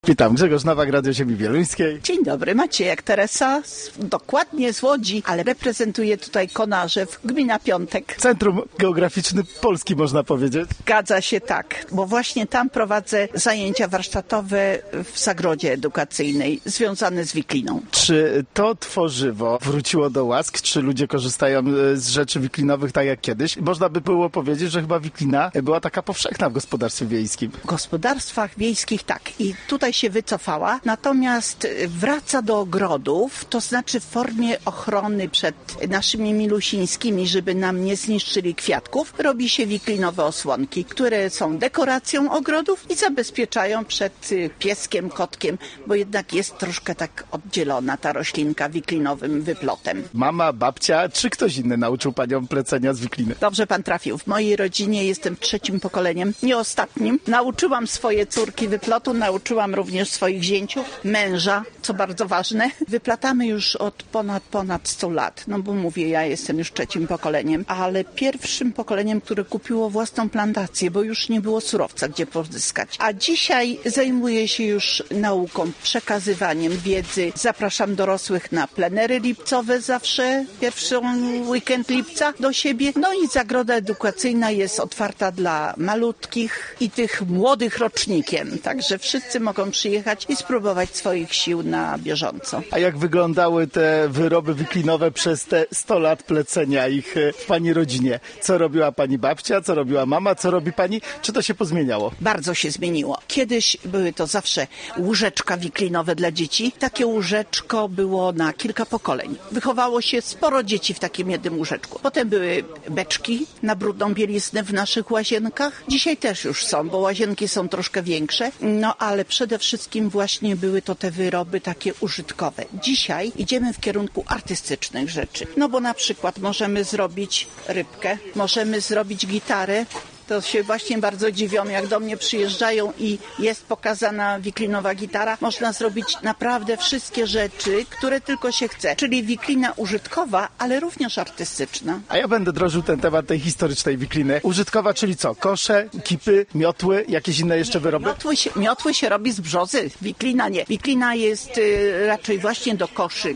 Witam, Grzegorz Nowak, Radio Ziemi Wieluńskiej. Dzień dobry, Maciejek Teresa, dokładnie z Łodzi, ale reprezentuję tutaj Konarzew, gmina Piątek. Centrum Geograficzne Polski, można powiedzieć. Zgadza się, tak, bo właśnie tam prowadzę zajęcia warsztatowe w zagrodzie edukacyjnej związane z wikliną. Czy to tworzywo wróciło do łask? Czy ludzie korzystają z rzeczy wiklinowych tak jak kiedyś? Można by było powiedzieć, że chyba wiklina była taka powszechna w gospodarstwie wiejskim. W gospodarstwach wiejskich tak i tutaj się wycofała, natomiast wraca do ogrodów, to znaczy w formie ochrony przed naszymi milusińskimi, żeby nam nie zniszczyli kwiatków, robi się wiklinowe osłonki, które są dekoracją ogrodów i zabezpieczają przed pieskiem, kotkiem, bo jednak jest troszkę tak oddzielona ta roślinka wiklinowym wyplotem. Mama, babcia, czy ktoś inny nauczył panią plecenia z wikliny? Dobrze pan trafił. W mojej rodzinie jestem trzecim pokoleniem, nie ostatnim. Nauczyłam swoje córki wyplotu, nauczyłam również swoich zięciów, męża, co bardzo ważne. Wyplatamy już od ponad 100 lat. No bo mówię, ja jestem już trzecim pokoleniem, ale pierwszym pokoleniem, które kupiło własną plantację, bo już nie było surowca, gdzie pozyskać. A dzisiaj zajmuję się już nauką, przekazywaniem wiedzy. Zapraszam dorosłych na plenery lipcowe zawsze, pierwszy weekend lipca do siebie. No i zagroda edukacyjna jest otwarta dla malutkich i tych młodych rocznikiem. Także wszyscy mogą przyjechać i spróbować swoich sił na bieżąco. A jak wyglądały te wyroby wiklinowe przez te 100 lat plecenia ich w pani rodzinie? Co robiła pani babcia, co robiła mama, co robi pani? Czy to się pozmieniało? Bardzo się zmieniło. Kiedyś były to zawsze łóżeczka wiklinowe dla dzieci. Takie łóżeczko było na kilka pokoleń. Wychowało się sporo dzieci w takim jednym łóżeczku. Potem były beczki na brudną bieliznę w naszych łazienkach. Dzisiaj też już są, bo łazienki są troszkę większe. No ale przede wszystkim właśnie były to te wyroby takie użytkowe. Dzisiaj idziemy w kierunku artystycznych rzeczy. No bo na przykład możemy zrobić rybkę, możemy zrobić gitarę. To się właśnie bardzo dziwią, jak do mnie przyjeżdżają i jest pokazana wiklinowa gitara. Można zrobić naprawdę wszystkie rzeczy, które tylko się chce. Czyli wiklina użytkowa, ale również artystyczna. A ja będę drożył ten temat tej historycznej wikliny. Użytkowa, czyli co? Kosze, kipy, miotły, jakieś inne jeszcze wyroby? Miotły się robi z brzozy, wiklina nie. Wiklina jest raczej właśnie do koszy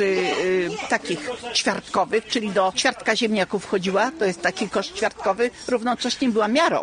takich ćwiartkowych, czyli do ćwiartka ziemniaków wchodziła. To jest taki kosz ćwiartkowy, równocześnie była miarą.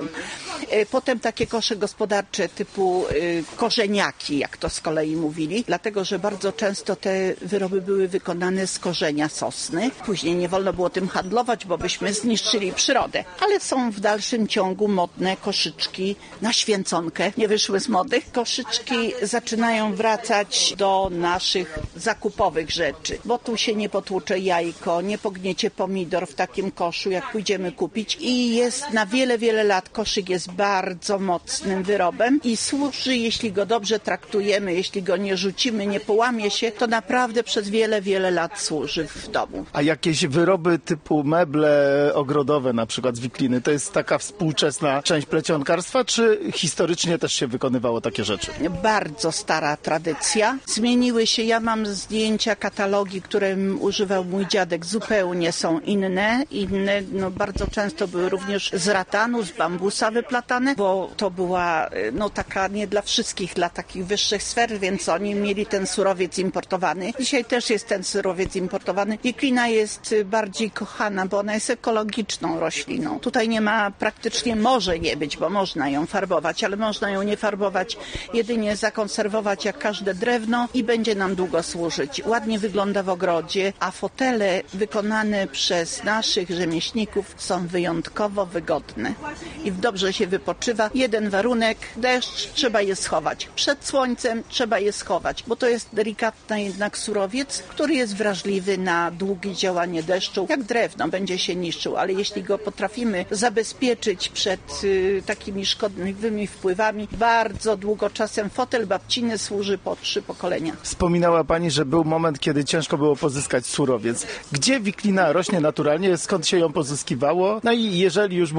Potem takie kosze gospodarcze typu korzeniaki, jak to z kolei mówili, dlatego, że bardzo często te wyroby były wykonane z korzenia sosny. Później nie wolno było tym handlować, bo byśmy zniszczyli przyrodę. Ale są w dalszym ciągu modne koszyczki na święconkę. Nie wyszły z mody. Koszyczki zaczynają wracać do naszych zakupowych rzeczy, bo tu się nie potłucze jajko, nie pogniecie pomidor w takim koszu, jak pójdziemy kupić i jest na wiele lat. Koszyk jest bardzo mocnym wyrobem i służy, jeśli go dobrze traktujemy, jeśli go nie rzucimy, nie połamie się, to naprawdę przez wiele lat służy w domu. A jakieś wyroby typu meble ogrodowe, na przykład z wikliny, to jest taka współczesna część plecionkarstwa, czy historycznie też się wykonywało takie rzeczy? Bardzo stara tradycja. Zmieniły się, ja mam zdjęcia, katalogi, które używał mój dziadek, zupełnie są inne, no bardzo często były również z ratanu, z bambusa wyplatane, bo to była taka nie dla wszystkich, dla takich wyższych sfer, więc oni mieli ten surowiec importowany. Dzisiaj też jest ten surowiec importowany. Wiklina jest bardziej kochana, bo ona jest ekologiczną rośliną. Tutaj nie ma, praktycznie może nie być, bo można ją farbować, ale można ją nie farbować, jedynie zakonserwować jak każde drewno i będzie nam długo służyć. Ładnie wygląda w ogrodzie, a fotele wykonane przez naszych rzemieślników są wyjątkowo wygodne i dobrze się wypoczywa. Jeden warunek, deszcz, trzeba je schować. Przed słońcem trzeba je schować, bo to jest delikatny jednak surowiec, który jest wrażliwy na długie działanie deszczu. Jak drewno, będzie się niszczył, ale jeśli go potrafimy zabezpieczyć przed takimi szkodliwymi wpływami, bardzo długo czasem fotel babciny służy po 3 pokolenia. Wspominała pani, że był moment, kiedy ciężko było pozyskać surowiec. Gdzie wiklina rośnie naturalnie? Skąd się ją pozyskiwało? No i jeżeli już mówimy o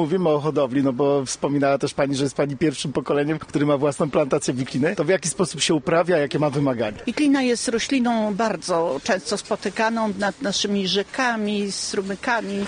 hodowli, no bo wspominała też pani, że jest pani pierwszym pokoleniem, który ma własną plantację wikliny. To w jaki sposób się uprawia, jakie ma wymagania? Wiklina jest rośliną bardzo często spotykaną nad naszymi rzekami, strumykami.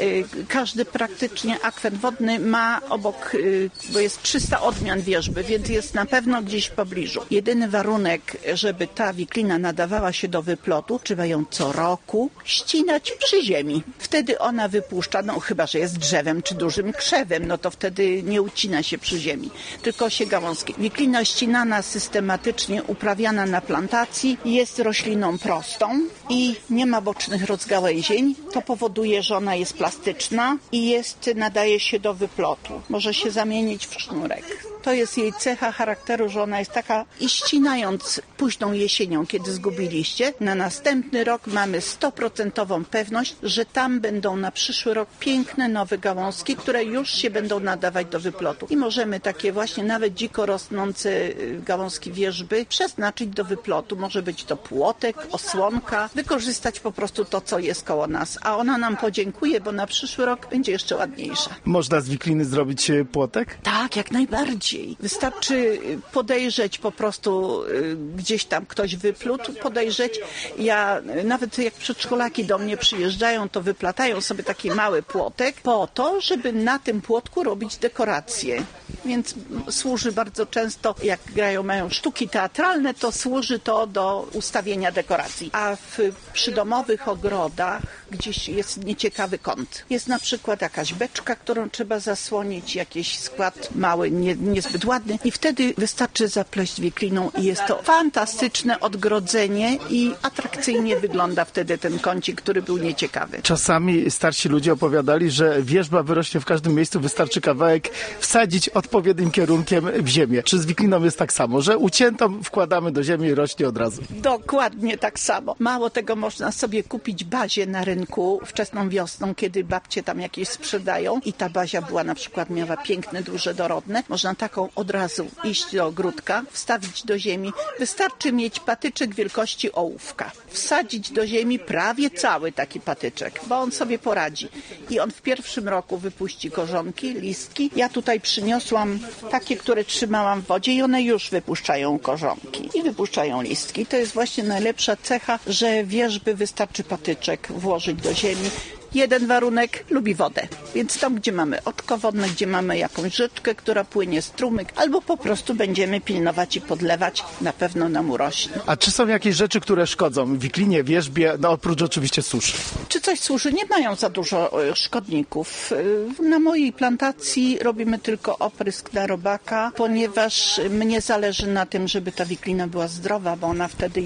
Każdy praktycznie akwen wodny ma obok, bo jest 300 odmian wierzby, więc jest na pewno gdzieś w pobliżu. Jedyny warunek, żeby ta wiklina nadawała się do wyplotu, trzeba ją co roku ścinać przy ziemi. Wtedy ona wypuszcza, no chyba że jest drzewem czy dużym krzewem, no to wtedy nie ucina się przy ziemi, tylko się gałązki. Wiklina ścinana systematycznie, uprawiana na plantacji, jest rośliną prostą i nie ma bocznych rozgałęzień. To powoduje, że ona jest plastyczna i nadaje się do wyplotu. Może się zamienić w sznurek. To jest jej cecha charakteru, że ona jest taka i ścinając późną jesienią, kiedy zgubiliście, na następny rok mamy 100% pewność, że tam będą na przyszły rok piękne nowe gałązki, które już się będą nadawać do wyplotu. I możemy takie właśnie nawet dziko rosnące gałązki wierzby przeznaczyć do wyplotu. Może być to płotek, osłonka, wykorzystać po prostu to, co jest koło nas. A ona nam podziękuje, bo na przyszły rok będzie jeszcze ładniejsza. Można z wikliny zrobić płotek? Tak, jak najbardziej. Wystarczy podejrzeć po prostu, gdzieś tam ktoś wyplótł, podejrzeć. Ja nawet jak przedszkolaki do mnie przyjeżdżają, to wyplatają sobie taki mały płotek po to, żeby na tym płotku robić dekoracje. Więc służy bardzo często, jak mają sztuki teatralne, to służy to do ustawienia dekoracji. A w przydomowych ogrodach gdzieś jest nieciekawy kąt. Jest na przykład jakaś beczka, którą trzeba zasłonić, jakiś skład mały, niezbyt ładny i wtedy wystarczy zapleść wikliną i jest to fantastyczne odgrodzenie i atrakcyjnie wygląda wtedy ten kącik, który był nieciekawy. Czasami starsi ludzie opowiadali, że wierzba wyrośnie w każdym miejscu, wystarczy kawałek wsadzić odpowiednim kierunkiem w ziemię. Czy z wikliną jest tak samo, że uciętą wkładamy do ziemi i rośnie od razu? Dokładnie tak samo. Mało tego, można sobie kupić bazię na rynku wczesną wiosną, kiedy babcie tam jakieś sprzedają i ta bazia była na przykład, miała piękne, duże, dorodne. Można taką od razu iść do ogródka, wstawić do ziemi. Wystarczy mieć patyczek wielkości ołówka. Wsadzić do ziemi prawie cały taki patyczek, bo on sobie poradzi. I on w pierwszym roku wypuści korzonki, listki. Ja tutaj przyniosłam takie, które trzymałam w wodzie i one już wypuszczają korzonki i wypuszczają listki. To jest właśnie najlepsza cecha, że wierzby wystarczy patyczek włożyć do ziemi. Jeden warunek, lubi wodę. Więc tam, gdzie mamy oczko wodne, gdzie mamy jakąś rzeczkę, która płynie, strumyk, albo po prostu będziemy pilnować i podlewać, na pewno nam urośnie. A czy są jakieś rzeczy, które szkodzą wiklinie, wierzbie, no oprócz oczywiście suszy? Czy coś suszy? Nie mają za dużo szkodników. Na mojej plantacji robimy tylko oprysk na robaka, ponieważ mnie zależy na tym, żeby ta wiklina była zdrowa, bo ona wtedy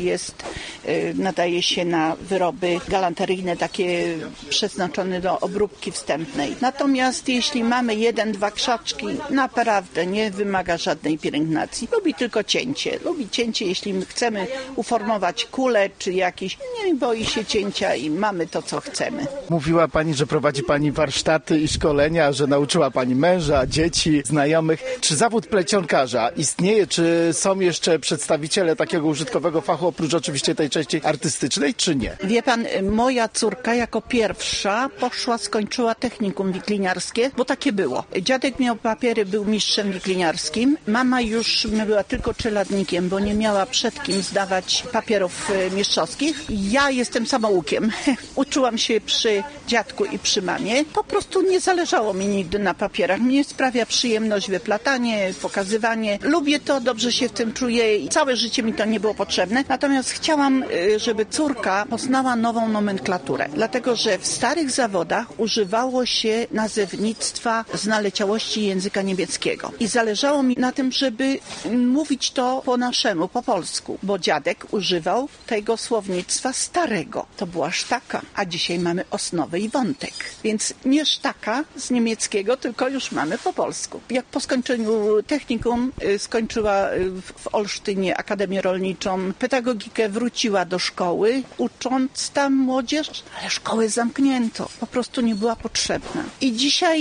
nadaje się na wyroby galanteryjne, takie przeznaczone do obróbki wstępnej. Natomiast jeśli mamy 1-2 krzaczki, naprawdę nie wymaga żadnej pielęgnacji. Lubi tylko cięcie. Lubi cięcie, jeśli my chcemy uformować kulę czy jakiś, nie boi się cięcia i mamy to, co chcemy. Mówiła pani, że prowadzi pani warsztaty i szkolenia, że nauczyła pani męża, dzieci, znajomych. Czy zawód plecionkarza istnieje? Czy są jeszcze przedstawiciele takiego użytkowego fachu, oprócz oczywiście tej części artystycznej, czy nie? Wie pan, moja córka jako pierwsza skończyła technikum wikliniarskie, bo takie było. Dziadek miał papiery, był mistrzem wikliniarskim. Mama już była tylko czeladnikiem, bo nie miała przed kim zdawać papierów mistrzowskich. Ja jestem samoukiem. Uczyłam się przy dziadku i przy mamie. Po prostu nie zależało mi nigdy na papierach. Mnie sprawia przyjemność wyplatanie, pokazywanie. Lubię to, dobrze się w tym czuję i całe życie mi to nie było potrzebne. Natomiast chciałam, żeby córka poznała nową nomenklaturę. Dlatego, że w starych zawodach używało się nazewnictwa z naleciałości języka niemieckiego. I zależało mi na tym, żeby mówić to po naszemu, po polsku, bo dziadek używał tego słownictwa starego. To była sztaka, a dzisiaj mamy osnowę i wątek. Więc nie sztaka z niemieckiego, tylko już mamy po polsku. Jak po skończeniu technikum skończyła w Olsztynie Akademię Rolniczą, pedagogikę, wróciła do szkoły, ucząc tam młodzież, ale szkołę zamknięto. Po prostu nie była potrzebna. I dzisiaj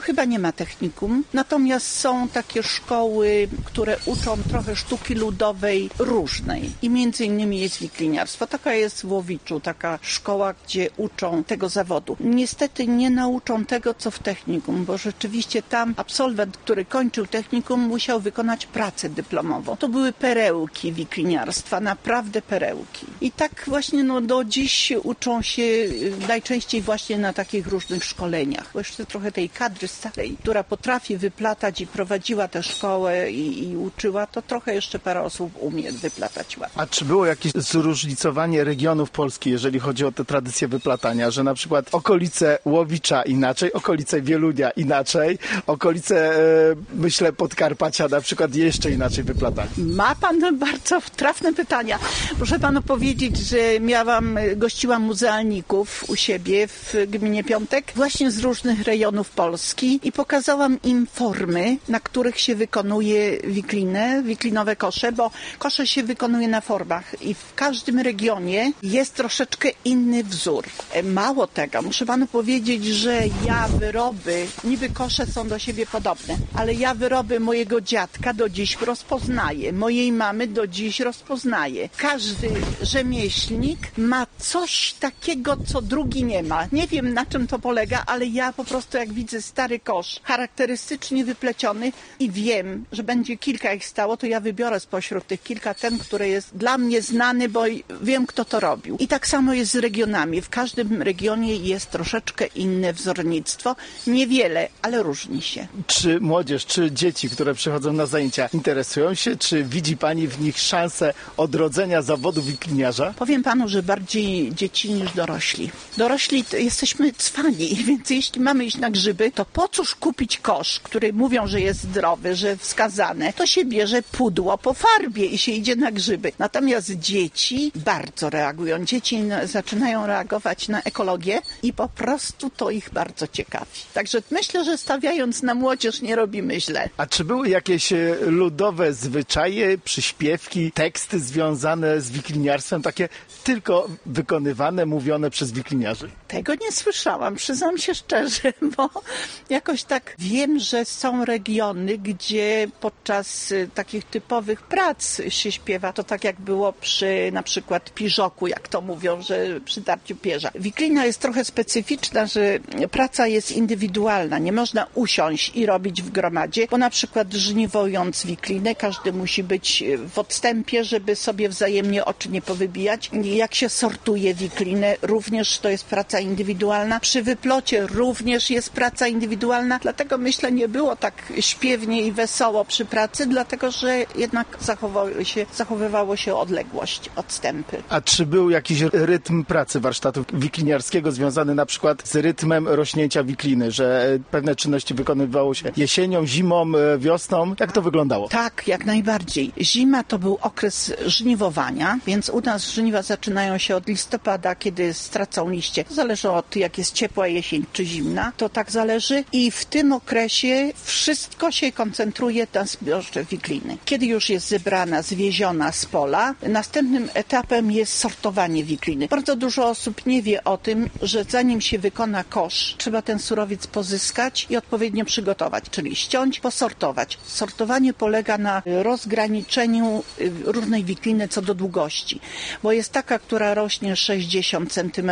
chyba nie ma technikum, natomiast są takie szkoły, które uczą trochę sztuki ludowej różnej i między innymi jest wikliniarstwo. Taka jest w Łowiczu, taka szkoła, gdzie uczą tego zawodu. Niestety nie nauczą tego, co w technikum, bo rzeczywiście tam absolwent, który kończył technikum, musiał wykonać pracę dyplomową. To były perełki wikliniarstwa, naprawdę perełki. I tak właśnie do dziś uczą się najczęściej właśnie na takich różnych szkoleniach. Bo jeszcze trochę tej kadry starej, która potrafi wyplatać i prowadziła tę szkołę i uczyła, to trochę jeszcze parę osób umie wyplatać ładnie. A czy było jakieś zróżnicowanie regionów Polski, jeżeli chodzi o tę tradycję wyplatania, że na przykład okolice Łowicza inaczej, okolice Wielunia inaczej, okolice, myślę, Podkarpacia na przykład jeszcze inaczej wyplatali? Ma pan bardzo trafne pytania. Muszę panu powiedzieć, że gościłam muzealników u siebie w gminie Piątek, właśnie z różnych rejonów Polski i pokazałam im formy, na których się wykonuje wiklinowe kosze, bo kosze się wykonuje na formach i w każdym regionie jest troszeczkę inny wzór. Mało tego, muszę panu powiedzieć, że wyroby, niby kosze są do siebie podobne, ale wyroby mojego dziadka do dziś rozpoznaję, mojej mamy do dziś rozpoznaję. Każdy rzemieślnik ma coś takiego, co drugi nie ma. Nie wiem, na czym to polega, ale ja po prostu jak widzę stary kosz, charakterystycznie wypleciony i wiem, że będzie kilka ich stało, to ja wybiorę spośród tych kilka ten, który jest dla mnie znany, bo wiem, kto to robił. I tak samo jest z regionami. W każdym regionie jest troszeczkę inne wzornictwo. Niewiele, ale różni się. Czy młodzież, czy dzieci, które przychodzą na zajęcia, interesują się? Czy widzi pani w nich szansę odrodzenia zawodu wikliniarza? Powiem panu, że bardziej dzieci niż dorośli. Dorośli jesteśmy cwani, więc jeśli mamy iść na grzyby, to po cóż kupić kosz, który mówią, że jest zdrowy, że wskazane, to się bierze pudło po farbie i się idzie na grzyby. Natomiast dzieci bardzo reagują. Dzieci zaczynają reagować na ekologię i po prostu to ich bardzo ciekawi. Także myślę, że stawiając na młodzież nie robimy źle. A czy były jakieś ludowe zwyczaje, przyśpiewki, teksty związane z wikliniarstwem, takie tylko wykonywane, mówione przez wikliniarzy? Tego nie słyszałam, przyznam się szczerze, bo jakoś tak wiem, że są regiony, gdzie podczas takich typowych prac się śpiewa. To tak jak było przy na przykład piżoku, jak to mówią, że przy tarciu pierza. Wiklina jest trochę specyficzna, że praca jest indywidualna. Nie można usiąść i robić w gromadzie, bo na przykład żniwując wiklinę, każdy musi być w odstępie, żeby sobie wzajemnie oczy nie powybijać. Jak się sortuje wiklinę, również to jest praca indywidualna. Przy wyplocie również jest praca indywidualna, dlatego myślę, nie było tak śpiewnie i wesoło przy pracy, dlatego że jednak zachowywało się odległość, odstępy. A czy był jakiś rytm pracy warsztatu wikliniarskiego związany na przykład z rytmem rośnięcia wikliny, że pewne czynności wykonywało się jesienią, zimą, wiosną? Jak to wyglądało? Tak, jak najbardziej. Zima to był okres żniwowania, więc u nas żniwa zaczynają się od listopada, kiedy stracą liście. To zależy od jak jest ciepła jesień czy zimna, to tak zależy i w tym okresie wszystko się koncentruje na zbiorze wikliny. Kiedy już jest zebrana, zwieziona z pola, następnym etapem jest sortowanie wikliny. Bardzo dużo osób nie wie o tym, że zanim się wykona kosz, trzeba ten surowiec pozyskać i odpowiednio przygotować, czyli ściąć, posortować. Sortowanie polega na rozgraniczeniu różnej wikliny co do długości, bo jest taka, która rośnie 60 cm,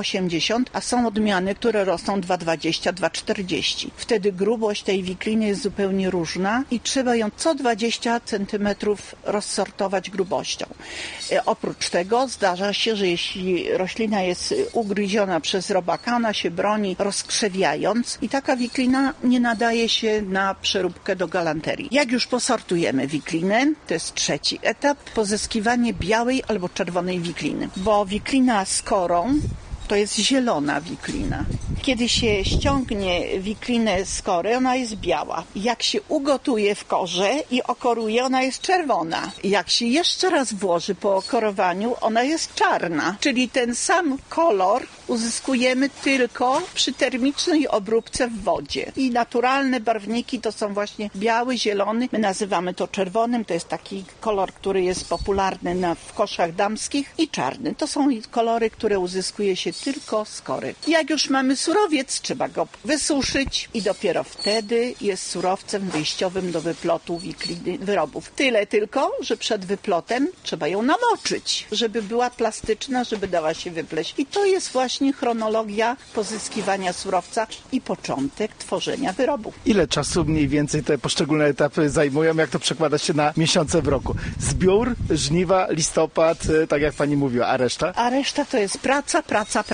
80, a są odmiany, które rosną 2,20, 2,40. Wtedy grubość tej wikliny jest zupełnie różna i trzeba ją co 20 cm rozsortować grubością. Oprócz tego zdarza się, że jeśli roślina jest ugryziona przez robaka, ona się broni rozkrzewiając i taka wiklina nie nadaje się na przeróbkę do galanterii. Jak już posortujemy wiklinę, to jest trzeci etap, pozyskiwanie białej albo czerwonej wikliny, bo wiklina z korą to jest zielona wiklina. Kiedy się ściągnie wiklinę z kory, ona jest biała. Jak się ugotuje w korze i okoruje, ona jest czerwona. Jak się jeszcze raz włoży po okorowaniu, ona jest czarna. Czyli ten sam kolor uzyskujemy tylko przy termicznej obróbce w wodzie. I naturalne barwniki to są właśnie biały, zielony. My nazywamy to czerwonym. To jest taki kolor, który jest popularny w koszach damskich. I czarny. To są kolory, które uzyskuje się tylko z kory. Jak już mamy surowiec, trzeba go wysuszyć i dopiero wtedy jest surowcem wyjściowym do wyplotu wikliny wyrobów. Tyle tylko, że przed wyplotem trzeba ją namoczyć, żeby była plastyczna, żeby dała się wypleść. I to jest właśnie chronologia pozyskiwania surowca i początek tworzenia wyrobu. Ile czasu mniej więcej te poszczególne etapy zajmują? Jak to przekłada się na miesiące w roku? Zbiór, żniwa, listopad, tak jak pani mówiła, a reszta? A reszta to jest praca.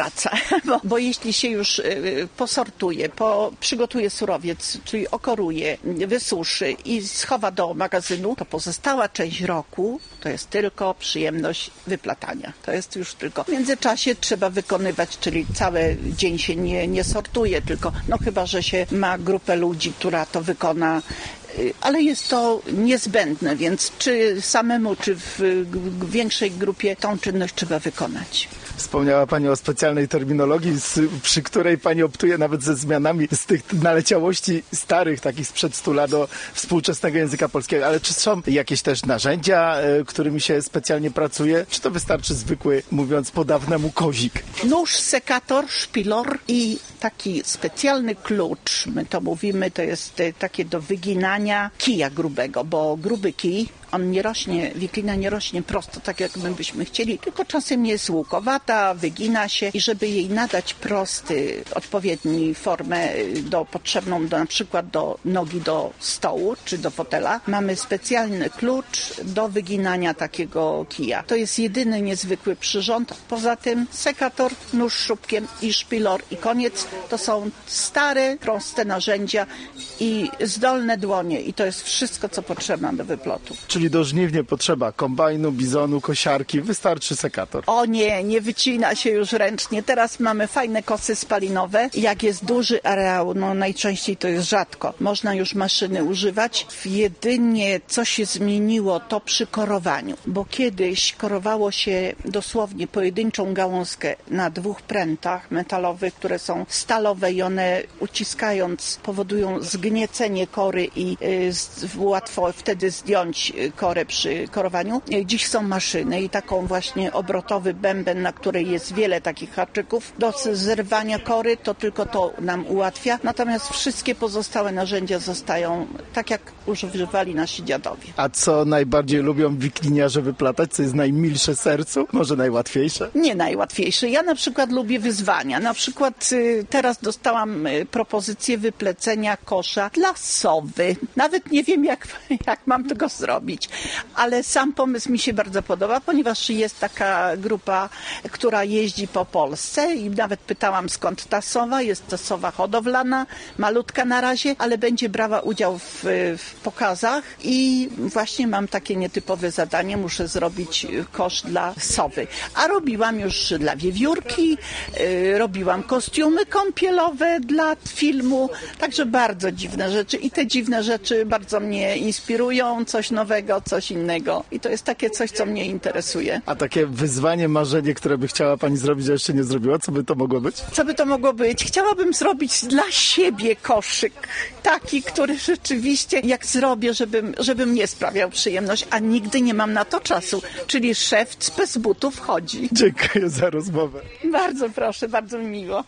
Bo jeśli się już posortuje, przygotuje surowiec, czyli okoruje, wysuszy i schowa do magazynu, to pozostała część roku to jest tylko przyjemność wyplatania. To jest już tylko. W międzyczasie trzeba wykonywać, czyli cały dzień się nie sortuje, tylko chyba, że się ma grupę ludzi, która to wykona, ale jest to niezbędne, więc czy samemu, czy w większej grupie tą czynność trzeba wykonać. Wspomniała pani o specjalnej terminologii, przy której pani optuje nawet ze zmianami z tych naleciałości starych, takich sprzed 100 lat do współczesnego języka polskiego. Ale czy są jakieś też narzędzia, którymi się specjalnie pracuje? Czy to wystarczy zwykły, mówiąc po dawnemu, kozik? Nóż, sekator, szpilor i taki specjalny klucz, my to mówimy, to jest takie do wyginania kija grubego, bo gruby kij, on nie rośnie, wiklina nie rośnie prosto, tak jak my byśmy chcieli, tylko czasem jest łukowata, wygina się i żeby jej nadać prosty, odpowiedni formę potrzebną na przykład do nogi do stołu czy do fotela, mamy specjalny klucz do wyginania takiego kija. To jest jedyny niezwykły przyrząd. Poza tym sekator, nóż śrubkiem i szpilor i koniec. To są stare, proste narzędzia i zdolne dłonie i to jest wszystko, co potrzeba do wyplotu. Czyli do żniw nie potrzeba kombajnu, bizonu, kosiarki, wystarczy sekator. O nie wycina się już ręcznie. Teraz mamy fajne kosy spalinowe. Jak jest duży areał, najczęściej to jest rzadko. Można już maszyny używać. Jedynie co się zmieniło, to przy korowaniu, bo kiedyś korowało się dosłownie pojedynczą gałązkę na 2 prętach metalowych, które są stalowe i one uciskając powodują zgniecenie kory i łatwo wtedy zdjąć korę przy korowaniu. Dziś są maszyny i taką właśnie obrotowy bęben, na której jest wiele takich haczyków do zerwania kory, to tylko to nam ułatwia. Natomiast wszystkie pozostałe narzędzia zostają tak, jak używali nasi dziadowie. A co najbardziej lubią wikliniarze wyplatać? Co jest najmilsze sercu? Może najłatwiejsze? Nie najłatwiejsze. Ja na przykład lubię wyzwania. Na przykład teraz dostałam propozycję wyplecenia kosza dla sowy. Nawet nie wiem, jak mam tego zrobić. Ale sam pomysł mi się bardzo podoba, ponieważ jest taka grupa, która jeździ po Polsce i nawet pytałam, skąd ta sowa. Jest to sowa hodowlana, malutka na razie, ale będzie brała udział w pokazach i właśnie mam takie nietypowe zadanie. Muszę zrobić kosz dla sowy. A robiłam już dla wiewiórki, robiłam kostiumy kąpielowe dla filmu, także bardzo dziwne rzeczy i te dziwne rzeczy bardzo mnie inspirują, coś nowego, coś innego i to jest takie coś, co mnie interesuje. A takie wyzwanie, marzenie, które by chciała pani zrobić, a jeszcze nie zrobiła, co by to mogło być? Co by to mogło być? Chciałabym zrobić dla siebie koszyk, taki, który rzeczywiście jak zrobię, żeby mnie sprawiał przyjemność, a nigdy nie mam na to czasu, czyli szef bez butów chodzi. Dziękuję za rozmowę. Bardzo proszę, bardzo mi miło.